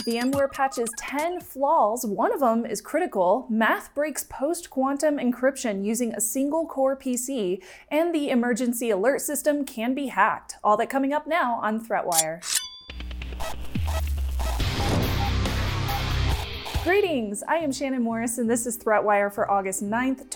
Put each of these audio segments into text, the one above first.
VMware patches 10 flaws. One of them is critical. Math breaks post-quantum encryption using a single core PC, and the emergency alert system can be hacked. All that coming up now on ThreatWire. Greetings, I am Shannon Morris and this is ThreatWire for August 9th,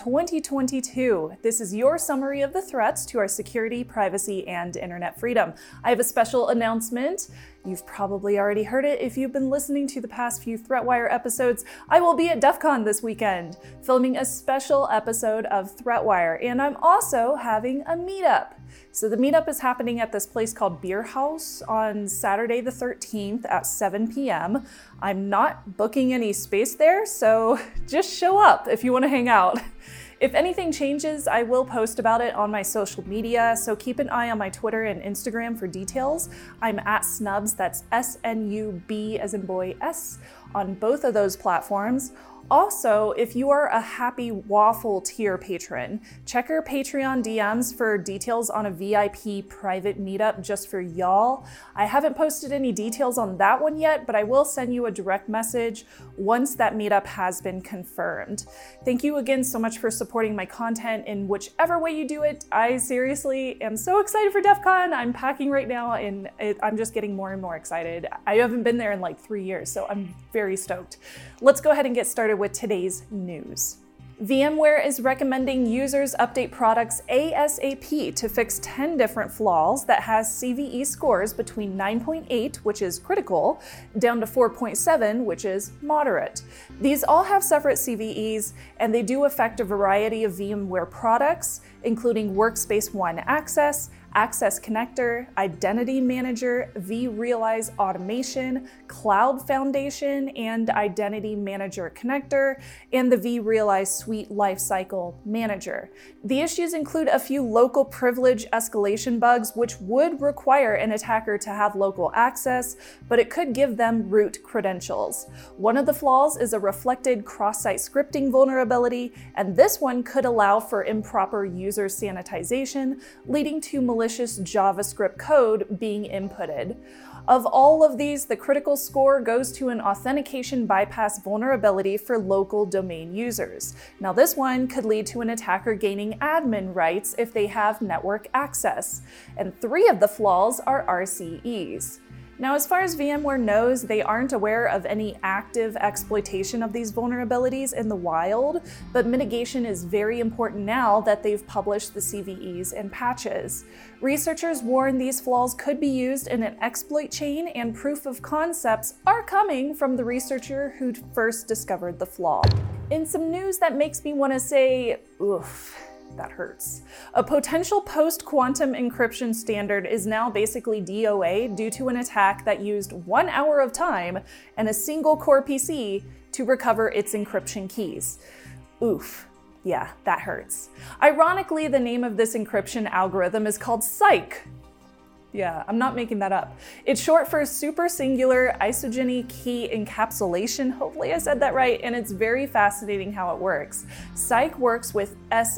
2022. This is your summary of the threats to our security, privacy, and internet freedom. I have a special announcement. You've probably already heard it if you've been listening to the past few ThreatWire episodes. I will be at DEF CON this weekend, filming a special episode of ThreatWire, and I'm also having a meetup. So the meetup is happening at this place called Beer House on Saturday the 13th at 7 p.m. I'm not booking any space there, so just show up if you want to hang out. If anything changes, I will post about it on my social media, so keep an eye on my Twitter and Instagram for details. I'm at Snubs, that's S-N-U-B as in boy S, on both of those platforms. Also, if you are a Happy Waffle tier patron, check your Patreon DMs for details on a VIP private meetup just for y'all. I haven't posted any details on that one yet, but I will send you a direct message once that meetup has been confirmed. Thank you again so much for supporting my content in whichever way you do it. I seriously am so excited for DEF CON. I'm packing right now and I'm just getting more and more excited. I haven't been there in like 3 years, so I'm very stoked. Let's go ahead and get started with today's news. VMware is recommending users update products ASAP to fix 10 different flaws that has CVE scores between 9.8, which is critical, down to 4.7, which is moderate. These all have separate CVEs, and they do affect a variety of VMware products, including Workspace ONE Access, Access Connector, Identity Manager, vRealize Automation, Cloud Foundation, and Identity Manager Connector, and the vRealize Suite Lifecycle Manager. The issues include a few local privilege escalation bugs, which would require an attacker to have local access, but it could give them root credentials. One of the flaws is a reflected cross-site scripting vulnerability, and this one could allow for improper user sanitization, leading to malicious JavaScript code being inputted. Of all of these, the critical score goes to an authentication bypass vulnerability for local domain users. Now, this one could lead to an attacker gaining admin rights if they have network access. And 3 of the flaws are RCEs. Now, as far as VMware knows, they aren't aware of any active exploitation of these vulnerabilities in the wild, but mitigation is very important now that they've published the CVEs and patches. Researchers warn these flaws could be used in an exploit chain, and proof of concepts are coming from the researcher who first discovered the flaw. In some news that makes me want to say, oof. That hurts. A potential post-quantum encryption standard is now basically DOA due to an attack that used 1 hour of time and a single core PC to recover its encryption keys. Oof. Yeah, that hurts. Ironically, the name of this encryption algorithm is called Cyc. Yeah, I'm not making that up. It's short for Super Singular Isogeny Key Encapsulation. Hopefully I said that right, and it's very fascinating how it works. Cyc works with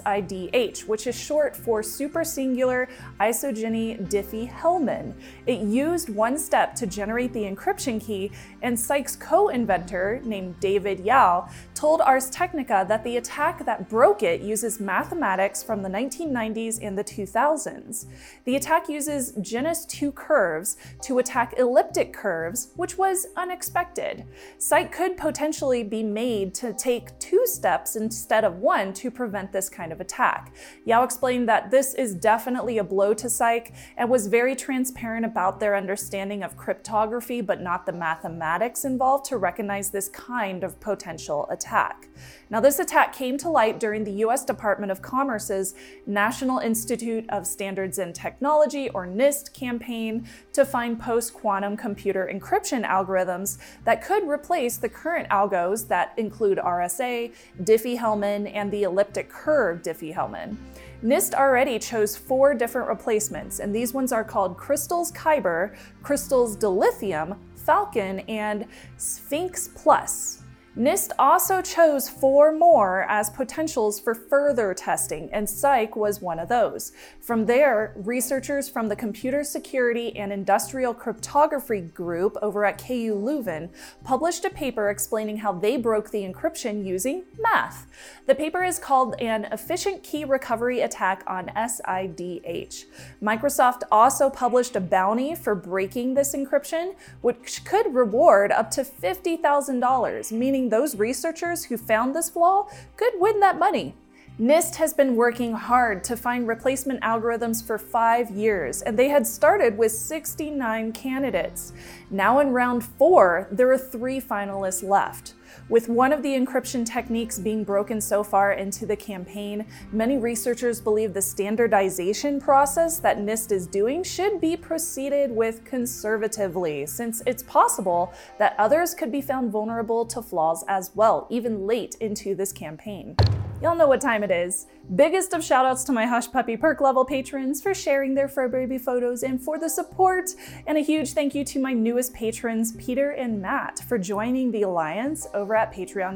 SIDH, which is short for Super Singular Isogeny Diffie-Hellman. It used one step to generate the encryption key, and Cyc's co-inventor, named David Yao, told Ars Technica that the attack that broke it uses mathematics from the 1990s and the 2000s. The attack uses genus 2 curves to attack elliptic curves, which was unexpected. Cyc could potentially be made to take 2 steps instead of 1 to prevent this kind of attack. Yao explained that this is definitely a blow to Cyc and was very transparent about their understanding of cryptography, but not the mathematics involved to recognize this kind of potential attack. Now, this attack came to light during the US Department of Commerce's National Institute of Standards and Technology, or NIST, campaign to find post-quantum computer encryption algorithms that could replace the current algos that include RSA, Diffie-Hellman, and the elliptic curve Diffie-Hellman. NIST already chose 4 different replacements, and these ones are called Crystals Kyber, Crystals Dilithium, Falcon, and Sphinx Plus. NIST also chose 4 more as potentials for further testing, and Psych was one of those. From there, researchers from the Computer Security and Industrial Cryptography group over at KU Leuven published a paper explaining how they broke the encryption using math. The paper is called An Efficient Key Recovery Attack on SIDH. Microsoft also published a bounty for breaking this encryption, which could reward up to $50,000, meaning those researchers who found this flaw could win that money. NIST has been working hard to find replacement algorithms for 5 years, and they had started with 69 candidates. Now in round 4, there are 3 finalists left. With one of the encryption techniques being broken so far into the campaign, many researchers believe the standardization process that NIST is doing should be proceeded with conservatively, since it's possible that others could be found vulnerable to flaws as well, even late into this campaign. Y'all know what time it is. Biggest of shoutouts to my Hush Puppy Perk level patrons for sharing their fur baby photos and for the support. And a huge thank you to my newest patrons, Peter and Matt, for joining the Alliance over at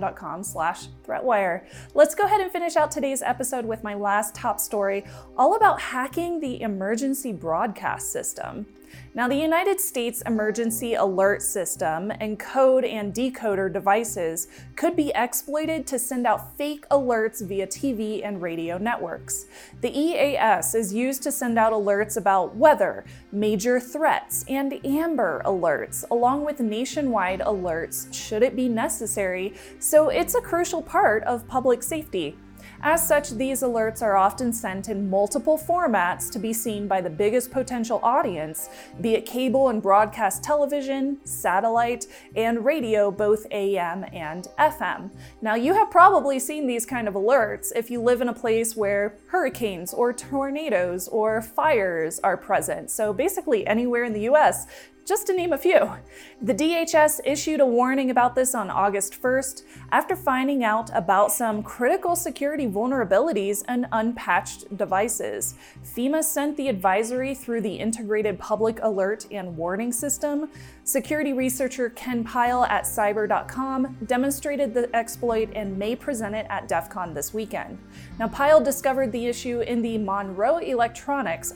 patreon.com/threatwire. Let's go ahead and finish out today's episode with my last top story, all about hacking the emergency broadcast system. Now, the United States Emergency Alert System encode and decoder devices could be exploited to send out fake alerts via TV and radio networks. The EAS is used to send out alerts about weather, major threats, and Amber Alerts, along with nationwide alerts should it be necessary, so it's a crucial part of public safety. As such, these alerts are often sent in multiple formats to be seen by the biggest potential audience, be it cable and broadcast television, satellite, and radio, both AM and FM. Now, you have probably seen these kind of alerts if you live in a place where hurricanes or tornadoes or fires are present. So basically anywhere in the US, just to name a few. The DHS issued a warning about this on August 1st after finding out about some critical security vulnerabilities in unpatched devices. FEMA sent the advisory through the Integrated Public Alert and Warning System. Security researcher Ken Pyle at cyber.com demonstrated the exploit and may present it at DEF CON this weekend. Now, Pyle discovered the issue in the Monroe Electronics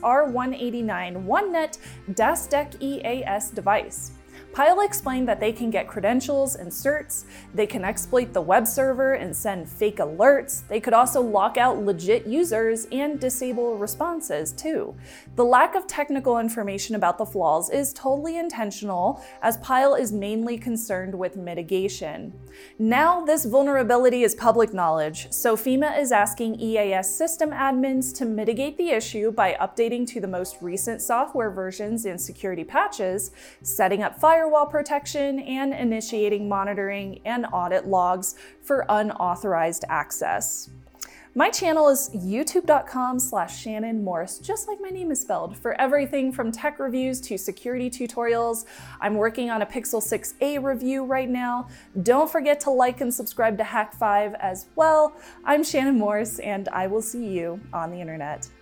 R189 OneNet DASDEC EAS device. Pyle explained that they can get credentials and certs, they can exploit the web server and send fake alerts, they could also lock out legit users and disable responses too. The lack of technical information about the flaws is totally intentional, as Pyle is mainly concerned with mitigation. Now this vulnerability is public knowledge, so FEMA is asking EAS system admins to mitigate the issue by updating to the most recent software versions and security patches, setting up firewall protection, and initiating monitoring and audit logs for unauthorized access. My channel is youtube.com/Shannon Morse, just like my name is spelled, for everything from tech reviews to security tutorials. I'm working on a Pixel 6a review right now. Don't forget to like and subscribe to Hack5 as well. I'm Shannon Morse, and I will see you on the internet.